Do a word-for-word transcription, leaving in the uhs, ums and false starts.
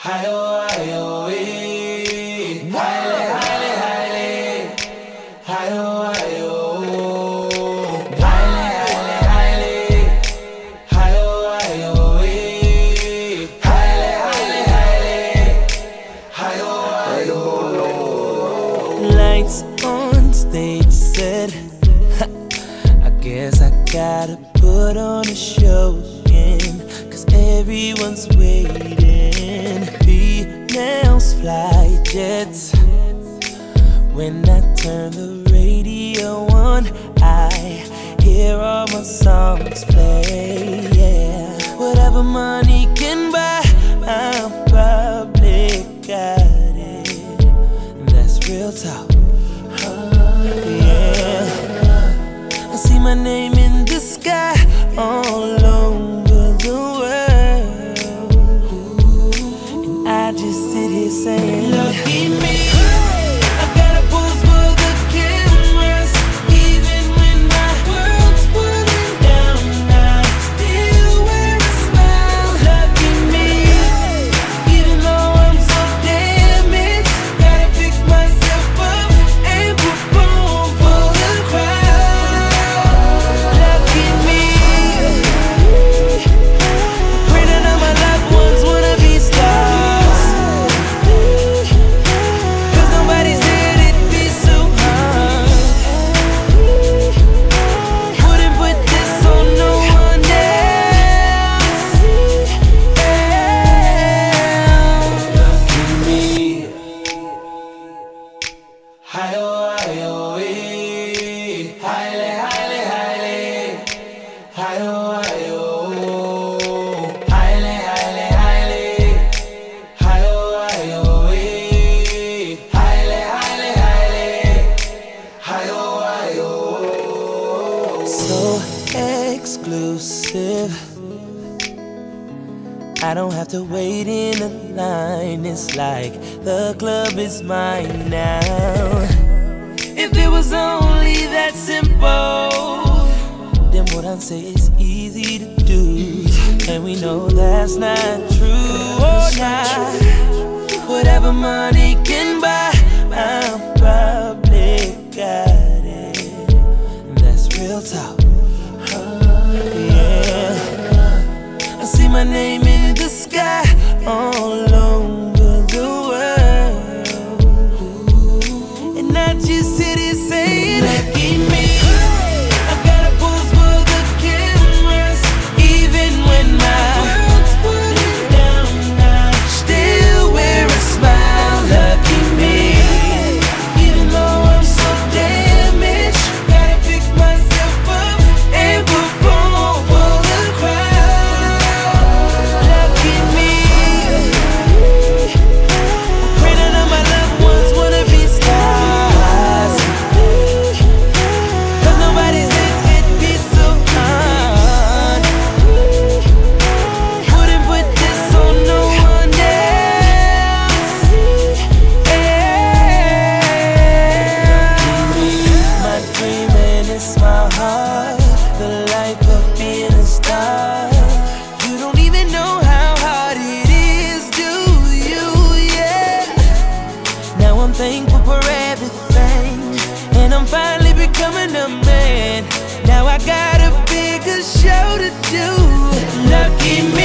Hi-oh, hi-oh, eh. Highly, highly, highly. Hi-oh, hi-oh. Highly, highly, highly. Hi-oh, hi-oh, eh. Highly, highly, highly. Hi-oh, hi-oh. Lights on, stage set. I guess I gotta put on a show again, 'cause everyone's waiting. Females fly jets. When I turn the radio on, I hear all my songs play. Yeah, whatever money can buy, I'm probably got it. That's real talk. Yeah, I see my name in the sky all over the world, and I just sit here saying, lucky me. I got a pose for the cameras, even when my world's pulling down, I still wear a smile. Lucky me, even though I'm so damaged, gotta pick myself up and perform for the crowd. Lucky me, pray none of my loved ones wanna be stars, 'cause nobody said it'd be so hard. Wouldn't put this on no one else. Lucky me. Hi-oh, hi-oh, eh. Highly, highly, highly. Hi-oh, hi-oh. Highly, highly, highly. Hi-oh, hi-oh, eh. Highly, highly, highly. Hi-oh, hi-oh. So exclusive, I don't have to wait in a line. It's like the club is mine now. If it was only that simple, then what I say is easy to do, and we know that's not true. Oh, nah. Whatever money can buy, I'm probably got it. And that's real talk. Yeah, I see my name in the sky all over the world, and I just sit here saying, lucky me. I got a pose for the cameras, even when my world's pulling down, I still wear a smile. Lucky me, even though I'm so damaged, gotta pick myself up and perform for the crowd. Lucky me, pray none of my loved ones wanna be stars, 'cause nobody said it'd be so hard. Wouldn't put this on no one else. My dream and it's my heart, the life of being a star. You don't even know how hard it is, do you? Yeah. Now I'm thankful for everything, and I'm finally becoming a man. Now I got a bigger show to do. Lucky me.